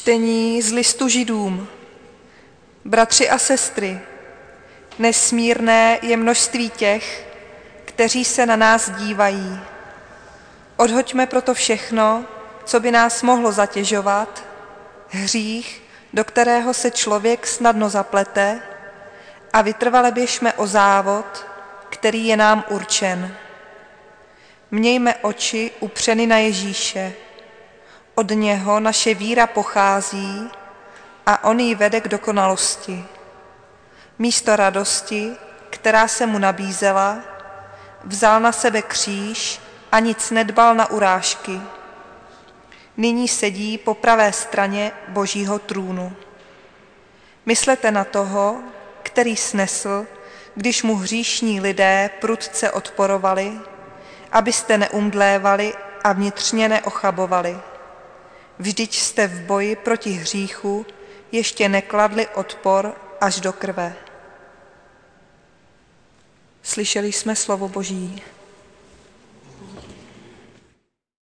Čtení z listu Židům. Bratři a sestry, nesmírné je množství těch, kteří se na nás dívají. Odhoďme proto všechno, co by nás mohlo zatěžovat, hřích, do kterého se člověk snadno zaplete, a vytrvale běžme o závod, který je nám určen. Mějme oči upřeny na Ježíše. Od něho naše víra pochází a on ji vede k dokonalosti. Místo radosti, která se mu nabízela, vzal na sebe kříž a nic nedbal na urážky. Nyní sedí po pravé straně Božího trůnu. Myslete na toho, který snesl, když mu hříšní lidé prudce odporovali, abyste neumdlévali a vnitřně neochabovali. Vždyť jste v boji proti hříchu ještě nekladli odpor až do krve. Slyšeli jsme slovo Boží.